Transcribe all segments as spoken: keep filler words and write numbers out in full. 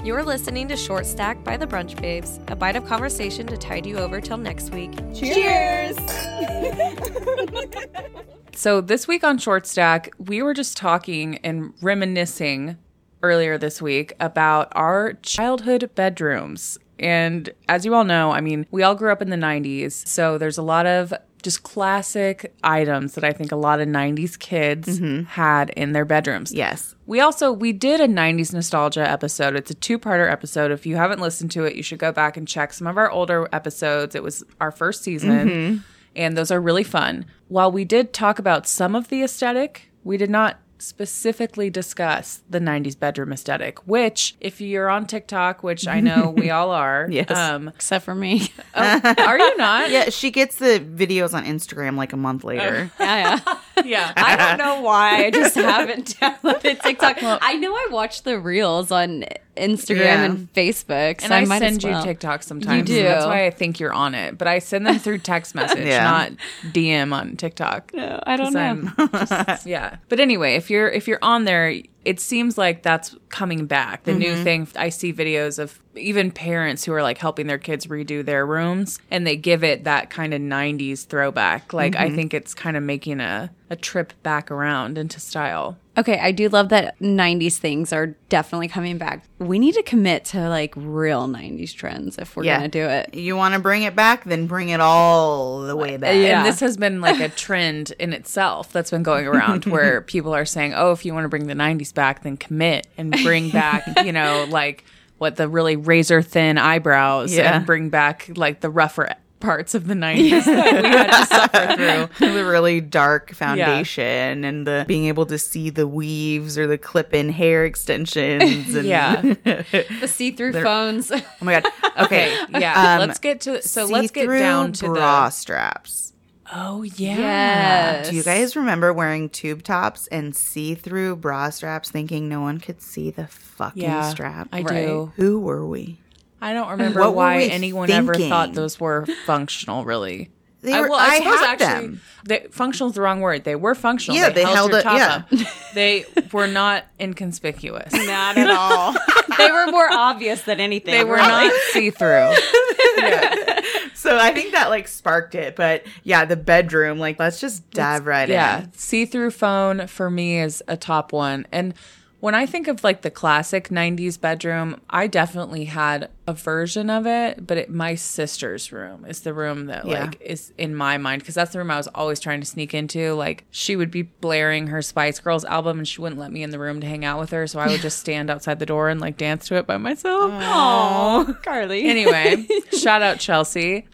You're listening to Short Stack by the Brunch Babes, a bite of conversation to tide you over till next week. Cheers! So this week on Short Stack, we were just talking and reminiscing earlier this week about our childhood bedrooms. And as you all know, I mean, we all grew up in the nineties, so there's a lot of just classic items that I think a lot of nineties kids mm-hmm. had in their bedrooms. Yes. We also, we did a nineties nostalgia episode. It's a two-parter episode. If you haven't listened to it, you should go back and check some of our older episodes. It was our first season, mm-hmm. and those are really fun. While we did talk about some of the aesthetic, we did not specifically discuss the nineties bedroom aesthetic, which if you're on TikTok, which I know we all are. Yes. Um, Except for me. oh, are you not? Yeah, she gets the videos on Instagram like a month later. Oh, yeah, yeah. Yeah. I don't know why. I just haven't downloaded TikTok. Well, I know I watch the reels on Instagram Yeah. and Facebook. So And I, I, might send as well. you TikToks sometimes. You do. That's why I think you're on it. But I send them through text message, Yeah. not D M on TikTok. No, I don't 'Cause know. I'm just- yeah. But anyway, if you're if you're on there, it seems like that's coming back. The Mm-hmm. new thing, I see videos of even parents who are like helping their kids redo their rooms, and they give it that kind of nineties throwback. Like, Mm-hmm. I think it's kind of making a, a trip back around into style. Okay, I do love that nineties things are definitely coming back. We need to commit to like real nineties trends if we're Yeah. going to do it. You want to bring it back? Then bring it all the way back. Yeah. And this has been like a trend in itself that's been going around where people are saying, oh, if you want to bring the nineties back, then commit and bring back, you know, like what the really razor thin eyebrows Yeah. and bring back like the rougher parts of the nineties that we had to suffer through. The really dark foundation and the being able to see the weaves or the clip-in hair extensions. And Yeah. The see-through phones. Oh my god. Okay. Yeah. Um, let's get to, so let's get see-through down to bra the, straps. oh yeah. Yes. Do you guys remember wearing tube tops and see-through bra straps thinking no one could see the fucking Yeah, strap? I Right. do. Who were we? I don't remember What were why we anyone ever thinking? thought those were functional, really. They I, were, well, I, I, suppose had actually, them. they, functional is the wrong word. They were functional. Yeah, they, they held, held your it- top yeah. up. They were not inconspicuous. Not at all. They were more obvious than anything. They were really. not see through. So I think that like sparked it. But yeah, the bedroom, like let's just dive right Yeah, in. see through phone for me is a top one. And when I think of like the classic nineties bedroom, I definitely had a version of it, but it, my sister's room is the room that Yeah. like is in my mind because that's the room I was always trying to sneak into. Like she would be blaring her Spice Girls album and she wouldn't let me in the room to hang out with her, so I would just stand outside the door and like dance to it by myself. Oh, Carly. Anyway, shout out Chelsea.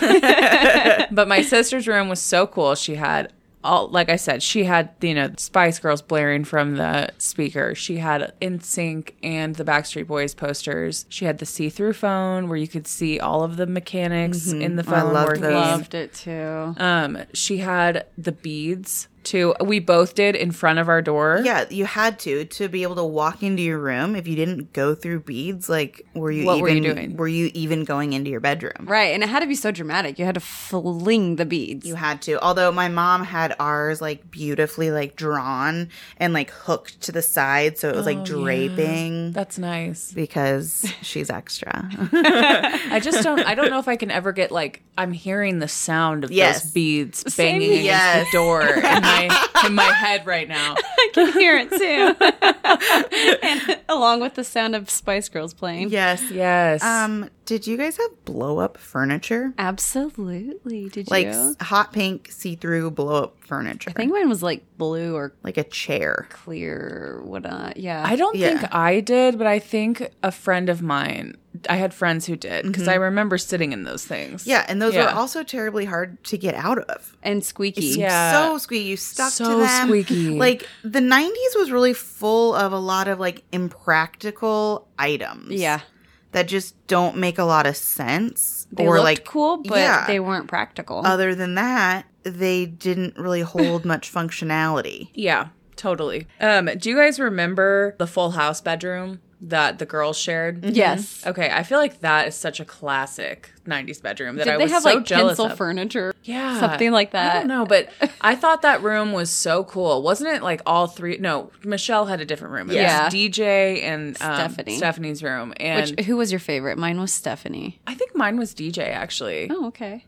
But my sister's room was so cool. She had all, like I said, she had, you know, Spice Girls blaring from the speaker. She had N Sync and the Backstreet Boys posters. She had the see-through phone where you could see all of the mechanics in the I phone loved working. those. Loved it too. Um, she had the beads too. We both did in front of our door. Yeah, you had to to be able to walk into your room. If you didn't go through beads, like were you What even were you doing? were you even going into your bedroom? Right, and it had to be so dramatic. You had to fling the beads. You had to. Although my mom had ours like beautifully like drawn and like hooked to the side, so it was like Oh, draping. That's nice. Because she's extra. I just don't. I don't know if I can ever get like. I'm hearing the sound of Yes. those beads Same banging here. against Yes. the door in my in my head right now. I can hear it too. And along with the sound of Spice Girls playing. Yes. Yes. Um, did you guys have blow up furniture? Absolutely. Did Like you? s- hot pink see through blow up furniture. I think mine was like blue or like a chair. clear. What? Uh, yeah. I don't Yeah. think I did, but I think a friend of mine. I had friends who did because I remember sitting in those things. Yeah, and those Yeah. were also terribly hard to get out of. and squeaky. Yeah. So squeaky. You stuck to So them. squeaky. Like the nineties was really full of a lot of like impractical items. Yeah. That just don't make a lot of sense. They or looked like cool, but yeah. they weren't practical. Other than that, they didn't really hold much functionality. Yeah. Totally. Um, do you guys remember the Full House bedroom? that the girls shared. Yes. Okay, I feel like that is such a classic nineties bedroom that Did I they was have so like jealous pencil of. furniture? Yeah. Something like that. I don't know, but I thought that room was so cool. Wasn't it like all three? No, Michelle had a different room. It Yeah. was D J and um, Stephanie. Stephanie's room. And Which, who was your favorite? Mine was Stephanie. I think mine was D J, actually. Oh, okay.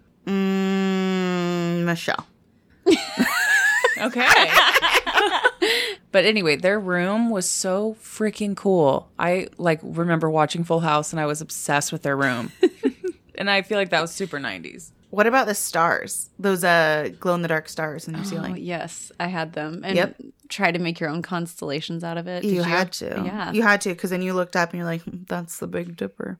Mm, Michelle. Okay. But anyway, their room was so freaking cool. I like remember watching Full House and I was obsessed with their room. And I feel like that was super nineties. What about the stars? Those uh glow in the dark stars in your Oh, ceiling. yes, I had them. And Yep. try to make your own constellations out of it. Did You had to. Yeah. You had to, because then you looked up and you're like, "Hmm, that's the Big Dipper.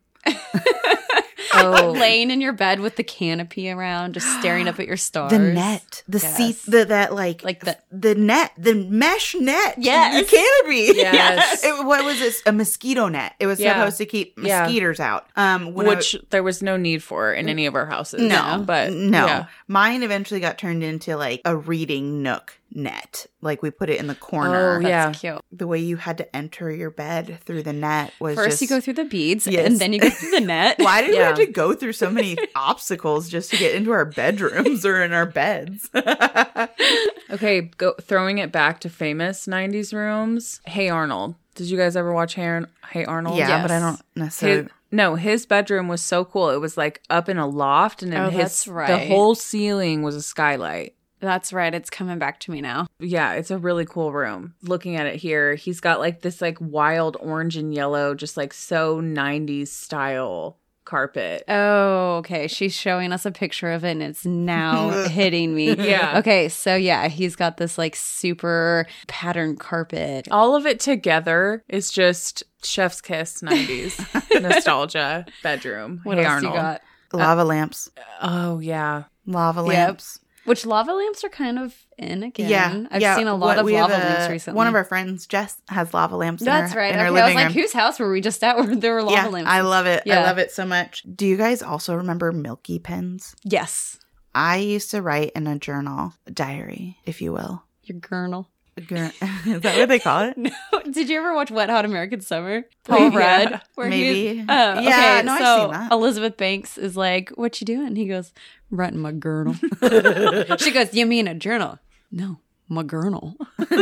Oh. Laying in your bed with the canopy around, just staring up at your stars. The net, the Yes. seat, the that like, Like the- the net, the mesh net. Yes. the canopy. Yes. It, what was this? A mosquito net. It was Yeah. supposed to keep Yeah. mosquitoes out. Um, when I- Which there was no need for in any of our houses. No, But no. yeah. Mine eventually got turned into like a reading nook net. Like we put it in the corner. Oh, yeah. That's cute. The way you had to enter your bed through the net was First, just. you go through the beads, Yes. and then you go through the net. Why did we Yeah. have to go through so many obstacles just to get into our bedrooms or in our beds? Okay, go throwing it back to famous nineties rooms. Hey Arnold. Did you guys ever watch Hey, Ar- hey Arnold? Yeah, Yes. but I don't necessarily. His, no, his bedroom was so cool. It was like up in a loft, and then Oh, his that's the right. whole ceiling was a skylight. That's right. It's coming back to me now. Yeah, it's a really cool room. Looking at it here, he's got like this like wild orange and yellow, just like so nineties style carpet. Oh, okay. She's showing us a picture of it, and it's now hitting me. Yeah. Okay, so yeah, he's got this like super patterned carpet. All of it together is just chef's kiss nineties nostalgia bedroom. What Hey else Arnold. you got? Lava lamps. Oh yeah. Lava Yep. lamps. Which lava lamps are kind of in again. Yeah. I've yeah. seen a lot What- of we have lava a- lamps recently. One of our friends, Jess, has lava lamps That's in her, right. in Okay, her I was living like, room. whose house were we just at where there were lava yeah, lamps? I love it. Yeah. I love it so much. Do you guys also remember Milky Pens? Yes. I used to write in a journal, a diary, if you will. Your gurnal. A gir- Is that what they call it? No. Did you ever watch Wet Hot American Summer? Paul Yeah. Rudd? Where Maybe. He, oh, Yeah, okay. no, I've so seen that. Elizabeth Banks is like, "What you doing?" He goes, "Writing my journal." She goes, "You mean a journal?" No, my journal.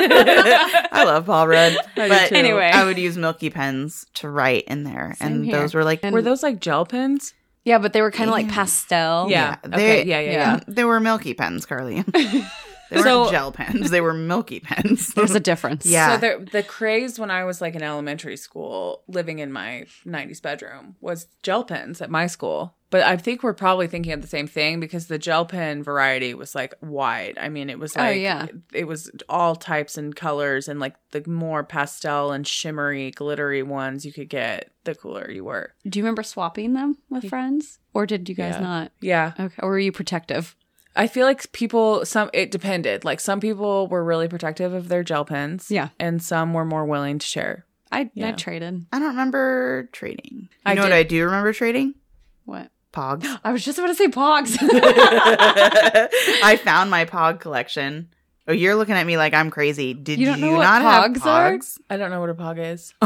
I love Paul Rudd. But too. Anyway. I would use Milky Pens to write in there. Same and here. those were like, And- Were those like gel pens? Yeah, but they were kind of like pastel. Yeah. Yeah, Okay. they- Yeah. Yeah. yeah. Yeah. they were Milky Pens, Carly. They weren't So- gel pens. They were Milky Pens. There's a difference. Yeah. So the the craze when I was like in elementary school, living in my nineties bedroom, was gel pens at my school. But I think we're probably thinking of the same thing because the gel pen variety was like wide. I mean, it was Oh, like yeah. it was all types and colors, and like the more pastel and shimmery, glittery ones you could get, the cooler you were. Do you remember swapping them with friends, or did you guys Yeah. not? Yeah. Okay, or were you protective? I feel like people, some, it depended. Like some people were really protective of their gel pens. Yeah. And some were more willing to share. I Yeah. I traded. I don't remember trading. You I know what did. I do remember trading? What? Pogs. I was just about to say Pogs. I found my Pog collection. Oh, you're looking at me like I'm crazy. Did You you, don't know what not have Pogs are? Pogs? I don't know what a pog is.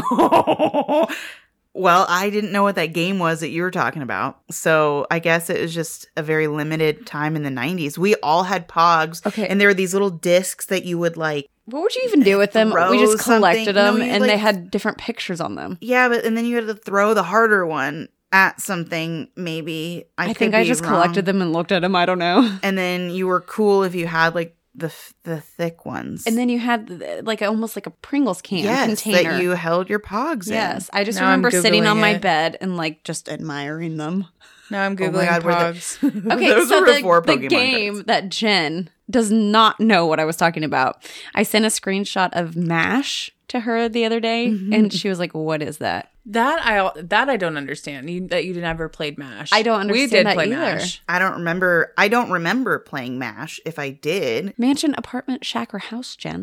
Well, I didn't know what that game was that you were talking about. So I guess it was just a very limited time in the nineties. We all had Pogs. Okay. And there were these little discs that you would like. What would you even do with them? Throw We just collected something. them, No, you, and they like- had different pictures on them. Yeah, but and then you had to throw the harder one at something, maybe. I, I, could think I be just wrong. collected them and looked at them. I don't know. And then you were cool if you had like the f- the thick ones. And then you had uh, like almost like a Pringles can yes, container. that you held your Pogs in. Yes, I just Now I'm remember sitting on Googling my it. bed and like just admiring them. Now I'm Oh Googling my God, were the- pogs. Okay, Those so were the, before the Pokemon game cards. that Jen does not know what I was talking about. I sent a screenshot of MASH to her the other day, Mm-hmm. and she was like, "What is that?" That I that I don't understand. You, that you never played MASH. I don't We understand did that play either. MASH. I don't remember. I don't remember playing MASH. If I did, Mansion, apartment, shack, or house, Jen?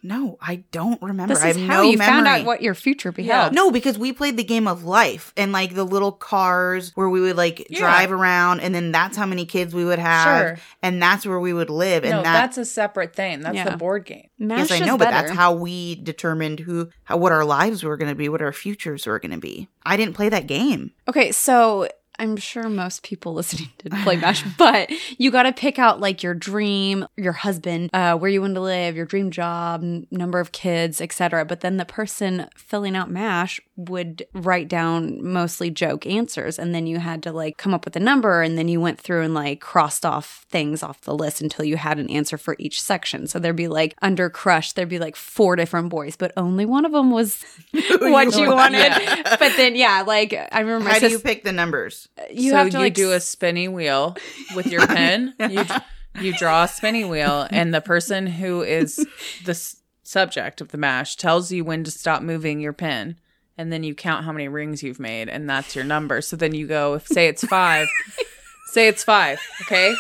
No, I don't remember. This I is have how no you found memory. out what your future beheld. No, because we played the game of life and like the little cars where we would like Yeah. drive around, and then that's how many kids we would have, Sure. and that's where we would live. And no, that, that's a separate thing. That's Yeah. the board game. Mash yes, I is know, but better. that's how we determined who, how, what our lives were going to be, what our futures were going to be. I didn't play that game. Okay, so I'm sure most people listening did play MASH, but you got to pick out like your dream, your husband, uh, where you want to live, your dream job, n- number of kids, et cetera. But then the person filling out MASH would write down mostly joke answers, and then you had to like come up with a number, and then you went through and like crossed off things off the list until you had an answer for each section. So there'd be like under Crush, there'd be like four different boys, but only one of them was what you wanted. But then yeah, like I remember my How do sis- you pick the numbers? you so have to you like do a s- spinning wheel with your pen. You you draw a spinning wheel, and the person who is the s- subject of the mash tells you when to stop moving your pen, and then you count how many rings you've made, and that's your number. So then you go, if say it's five, say it's five, okay?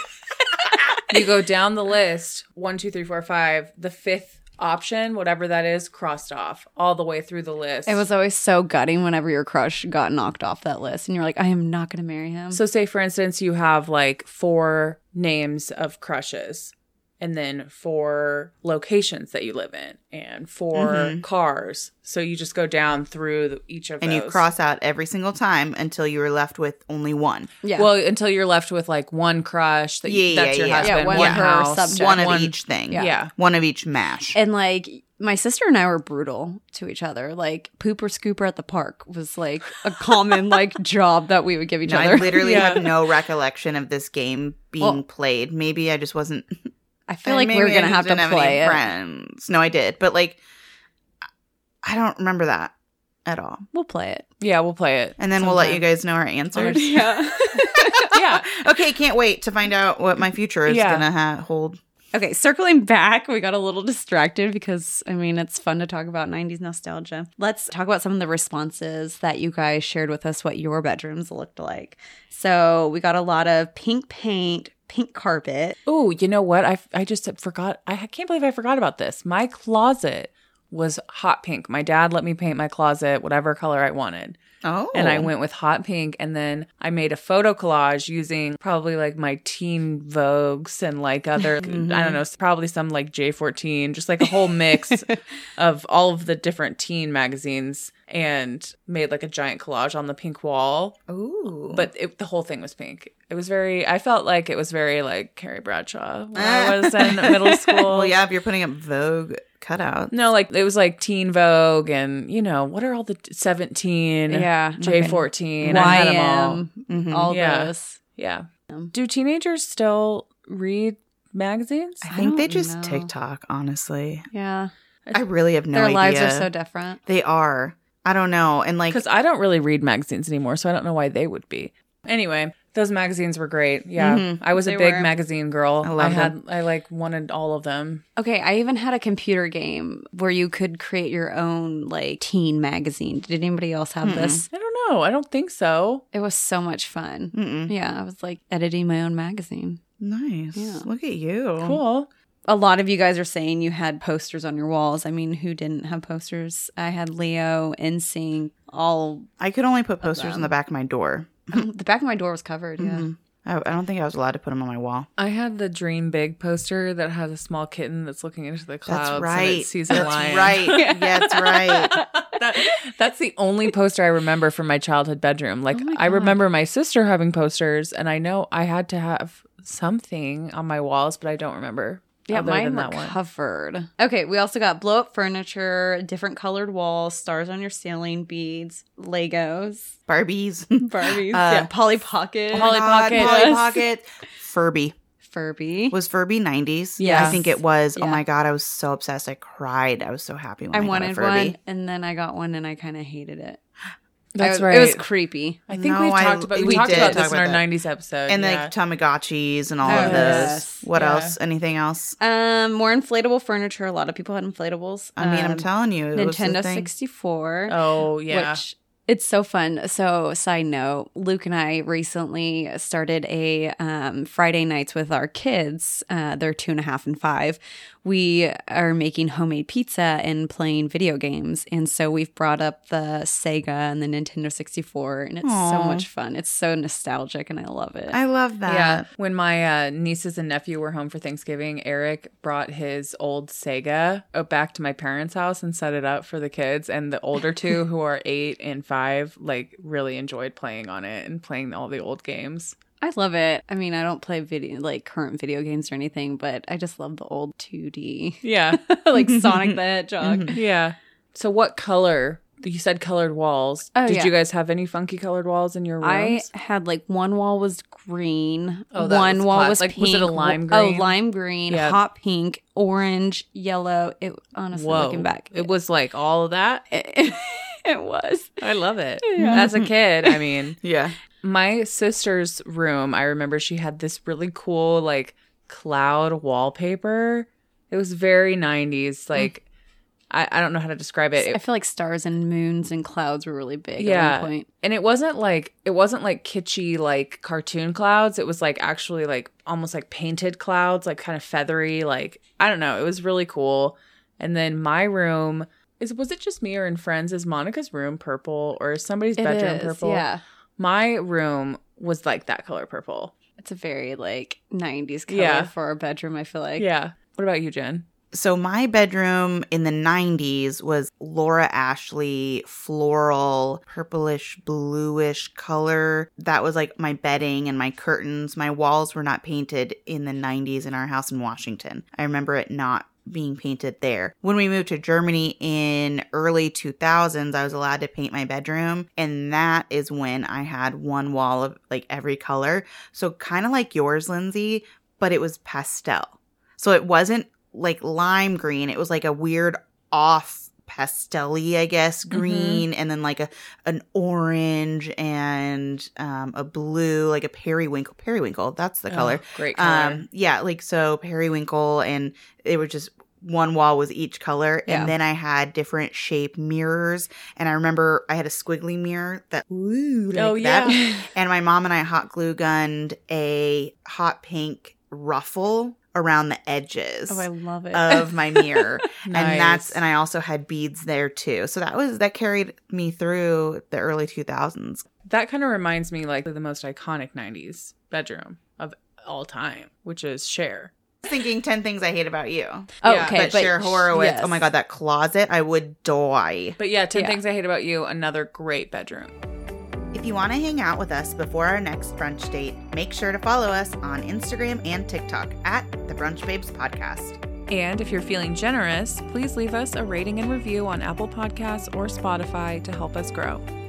You go down the list, one, two, three, four, five. The fifth option, whatever that is, crossed off all the way through the list. It was always so gutting whenever your crush got knocked off that list, and you're like, I am not going to marry him. So say, for instance, you have like four names of crushes, and then four locations that you live in, and four Mhm. cars. So you just go down through the, each of And those. you cross out every single time until you were left with only one. yeah. Well, until you're left with like one crush that Yeah, that's yeah, your yeah. husband, Yeah, one one per house, subject. One of one- each thing. Yeah. Yeah. One of each mash. and like my sister and I were brutal to each other. Like pooper scooper at the park was like a common like job that we would give each No, other. I literally Yeah. have no recollection of this game being Well- played. Maybe I just wasn't. I feel like maybe we're I gonna just have to didn't have play any it. friends. No, I did, but like, I don't remember that at all. We'll play it. Yeah, we'll play it. And then we'll let sometime. you guys know our answers. Yeah. Yeah. Okay, can't wait to find out what my future is Yeah. gonna ha- hold. Okay, circling back, we got a little distracted because, I mean, it's fun to talk about nineties nostalgia. Let's talk about some of the responses that you guys shared with us, what your bedrooms looked like. So we got a lot of pink paint, pink carpet. Oh, you know what? I, I just forgot. I can't believe I forgot about this. My closet was hot pink. My dad let me paint my closet whatever color I wanted. Oh, And I went with hot pink, and then I made a photo collage using probably like my teen Vogues and like other, I don't know, probably some like J fourteen, just like a whole mix of all of the different teen magazines, and made like a giant collage on the pink wall. Ooh, But it, the whole thing was pink. It was very, I felt like it was very like Carrie Bradshaw when I was in middle school. well, yeah, if you're putting up Vogue cutouts. No, like it was like Teen Vogue, and you know, what are all the seventeen, Yeah, J fourteen, I had them all. Y M, Mhm. all Yeah. this. Yeah. Do teenagers still read magazines? I think they don't just know. TikTok. Honestly, Yeah. I really have no Their idea. lives are so different. They are. I don't know, and like, Because I don't really read magazines anymore, so I don't know why they would be. Anyway, those magazines were great. Yeah, Mhm. I was They a big were. magazine girl. I loved had, them. I like wanted all of them. Okay, I even had a computer game where you could create your own like teen magazine. Did anybody else have Mm-mm. this? I don't know. I don't think so. It was so much fun. mm-mm. Yeah, I was like editing my own magazine. Nice. Yeah. Look at you. Cool. A lot of you guys are saying you had posters on your walls. I mean, who didn't have posters? I had Leo, N Sync, all. I could only put posters them. on the back of my door. The back of my door was covered. Yeah. Mhm. I, I don't think I was allowed to put them on my wall. I had the Dream Big poster that has a small kitten that's looking into the clouds. That's And right. it sees a That's lion. right. Yeah, that's right. That- that's the only poster I remember from my childhood bedroom. Like, Oh my I God. remember my sister having posters, and I know I had to have something on my walls, but I don't remember. Yeah, other mine than were that one. covered. Okay, we also got blow up furniture, different colored walls, stars on your ceiling, beads, Legos, Barbies. Barbies, Uh, yeah, Polly Pocket, Oh my Polly God, Pocket. Polly Yes. Pocket. Furby. Furby. Was Furby nineties? Yes. I think it was. Yeah. Oh my God, I was so obsessed. I cried. I was so happy when I, I got a wanted Furby. one, and then I got one, and I kind of hated it. That's I- right. It was creepy. I think No, we've I- talked about we, we talked did about talk this in about our that. nineties episode. And yeah. like Tamagotchis and all Oh, of those. yes. What Yeah. else? Anything else? Um, more inflatable furniture. A lot of people had inflatables. I mean, I'm Um, telling you, it was the Nintendo thing. sixty-four. oh yeah. Which it's so fun. So, side note, Luke and I recently started a um, Friday nights with our kids. Uh, they're two and a half and five, we are making homemade pizza and playing video games. And so we've brought up the Sega and the Nintendo sixty-four, and it's Aww. so much fun. It's so nostalgic, and I love it. I love that. Yeah. When my uh, nieces and nephew were home for Thanksgiving, Eric brought his old Sega back to my parents' house and set it up for the kids. And the older two, who are eight and five, like really enjoyed playing on it and playing all the old games. I love it. I mean, I don't play video like current video games or anything, but I just love the old two D. Yeah. Like Sonic the Hedgehog. Yeah. So what color? You said colored walls. Oh, Did yeah. you guys have any funky colored walls in your rooms? I had like one wall was green, Oh, that one was wall class- was like, pink. was it a lime Oh, green? lime green, Yeah. hot pink, orange, yellow. It honestly, Whoa. looking back, It was like all of that. it, it was. I love it. As a kid, I mean, Yeah. my sister's room, I remember she had this really cool like cloud wallpaper. It was very nineties. Like, I, I don't know how to describe it. I It- feel like stars and moons and clouds were really big Yeah. at one point. And it wasn't like it wasn't like kitschy like cartoon clouds. It was like actually like almost like painted clouds, like kind of feathery. Like, I don't know. It was really cool. And then my room is was it just me or in Friends? Is Monica's room purple or is somebody's It bedroom is, purple? yeah. My room was like that color purple. It's a very like nineties color Yeah. for our bedroom, I feel like. Yeah. What about you, Jen? So my bedroom in the nineties was Laura Ashley floral, purplish, bluish color. That was like my bedding and my curtains. My walls were not painted in the nineties in our house in Washington. I remember it not being painted there. When we moved to Germany in early two thousands, I was allowed to paint my bedroom, and that is when I had one wall of like every color. So kind of like yours, Lindsay, but it was pastel. So it wasn't like lime green. It was like a weird off pastel-y, I guess, green, mm-hmm. and then like a an orange and um, a blue, like a periwinkle. Periwinkle, that's the color. Oh, great color. Um, yeah, like so periwinkle, and it was just one wall was each color, Yeah. and then I had different shape mirrors, and I remember I had a squiggly mirror that ooh, like Oh, that. yeah. And my mom and I hot glue gunned a hot pink ruffle around the edges Oh, I love it. of my mirror. Nice. And that's and I also had beads there too. So that was that carried me through the early two thousands. That kind of reminds me like of the most iconic nineties bedroom of all time, which is Cher. Thinking ten things I hate about you. oh, yeah, okay. But Cher Horowitz, yes. oh my god, that closet, I would die. But yeah, ten Yeah. Things I Hate About You, another great bedroom. If you want to hang out with us before our next brunch date, make sure to follow us on Instagram and TikTok at the Brunch Babes Podcast. And if you're feeling generous, please leave us a rating and review on Apple Podcasts or Spotify to help us grow.